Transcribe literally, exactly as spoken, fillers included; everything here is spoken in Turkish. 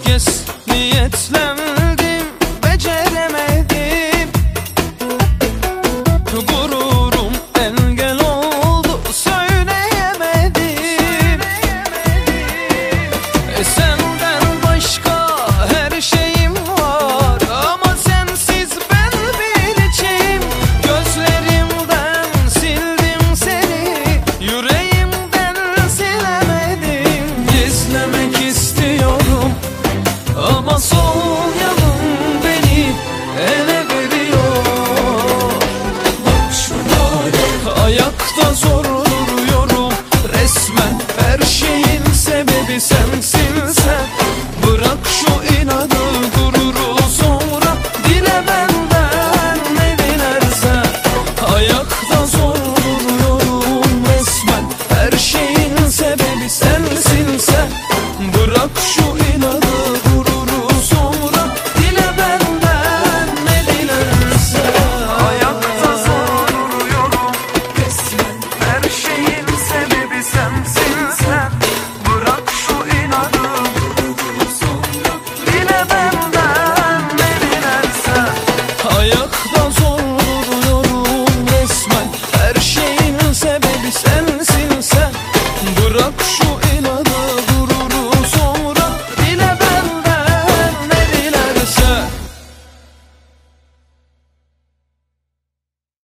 kez niyetlendim, beceremedim. Gururum engel oldu, söyleyemedim. E senden başka her şeyim var, ama sensiz ben bir içim. Gözlerimden sildim seni, yüreğimden silemedim. Gizlemek istiyorum ama sol yanım beni ele veriyor. Bak şu hale, ayakta zor duruyorum. Resmen her şeyin sebebi sensin sen. Bırak şu inadı, gururu, sonra dile benden ne dilersen. Ayakta zor duruyorum. Resmen her şeyin sebebi sensin sen. Bırak şu inadı, gururu, sonra dile benden ne dilersen. Ayakta zor duruyorum. Resmen her şeyin sebebi sensin sen. Bırak şu inadı, gururu, sonra dile benden ne dilersen. Ayakta zor duruyorum. Resmen her şeyin sebebi sensin sen. Bırak şu inadı,